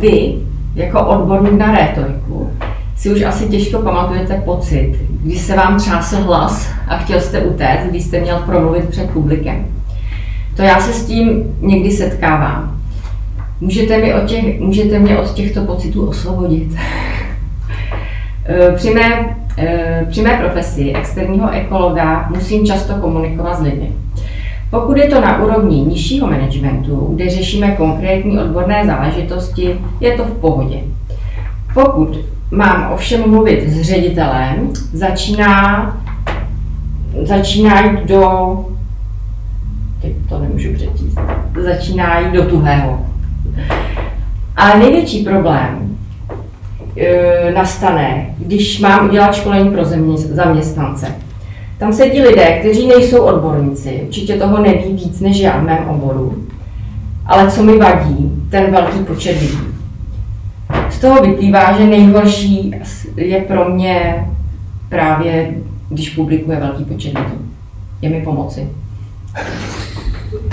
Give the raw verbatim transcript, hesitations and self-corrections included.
vy, jako odborník na rétoriku, si už asi těžko pamatujete pocit, kdy se vám třásl hlas a chtěl jste utéct, když jste měl promluvit před publikem. To já se s tím někdy setkávám. Můžete, mi od těch, můžete mě od těchto pocitů osvobodit. Při mé, při mé profesi externího ekologa musím často komunikovat s lidmi. Pokud je to na úrovni nižšího managementu, kde řešíme konkrétní odborné záležitosti, je to v pohodě. Pokud mám ovšem mluvit s ředitelem, začíná, začíná jít do, teď to nemůžu přečíst, začíná jít do tuhého. Ale největší problém e, nastane, když mám udělat školení pro země, zaměstnance. Tam sedí lidé, kteří nejsou odborníci, určitě toho neví víc než já v mém oboru, ale co mi vadí, ten velký počet lidí. Z toho vyplývá, že nejhorší je pro mě právě, když publikuje velký počet lidí. Je mi pomoci.